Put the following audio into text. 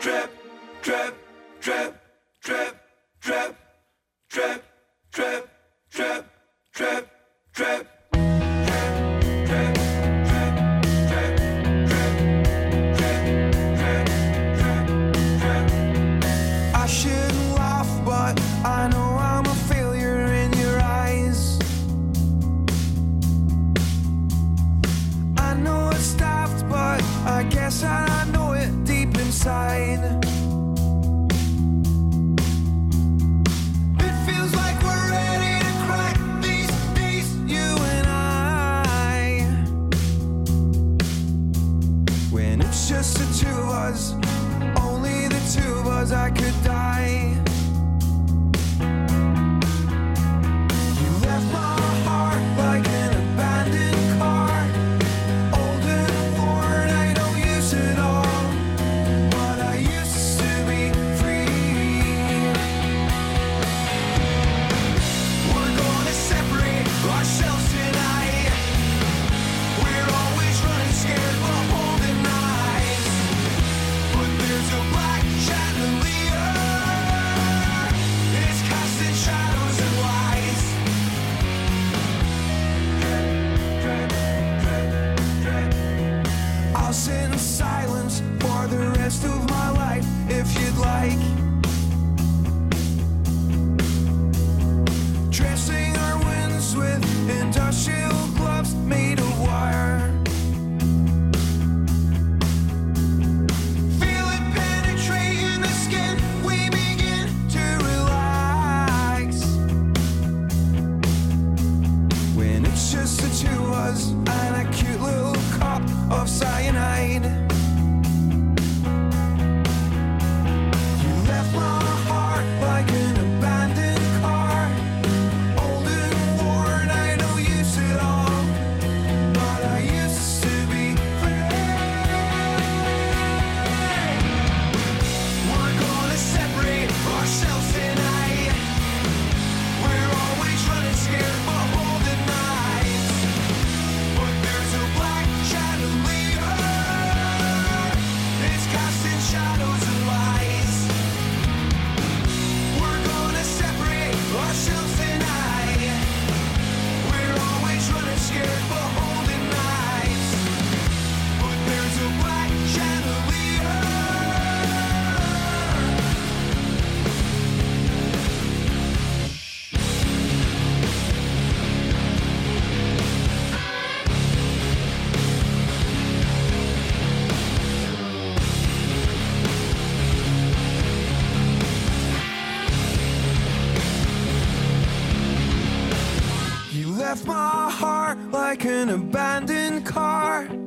drip, drip, drip, drip, drip, drip, drip, drip, drip, drip. I shouldn't laugh, but I know I'm a failure in your eyes. I know it's daft, but I guess I know it deep inside. It feels like we're ready to crack these, you and I. When it's just the two of us, only the two of us, I could die. You left my heart like an abandoned car, old and worn, I don't use it all, but I used to be free. We're gonna separate ourselves tonight. We're always running scared but holding knives. But there's a black chandelier, it's casting shadows and lies. I'll sit in silence for the rest of my life if you'd like. Dressing our wounds with industrial gloves made of wire. Feel it penetrating the skin, we begin to relax. When it's just the two of us and a cute little cup of cyanide. You left my heart like an abandoned car, old and worn, I don't use it all, but I used to be free. We're gonna separate ourselves tonight. We're always running scared but holding knives. But there's a black chandelier, it's casting shadows and lies. We're gonna separate ourselves tonight. We're always running scared but holding knives. But there's a black chandelier. You left my heart like an abandoned car,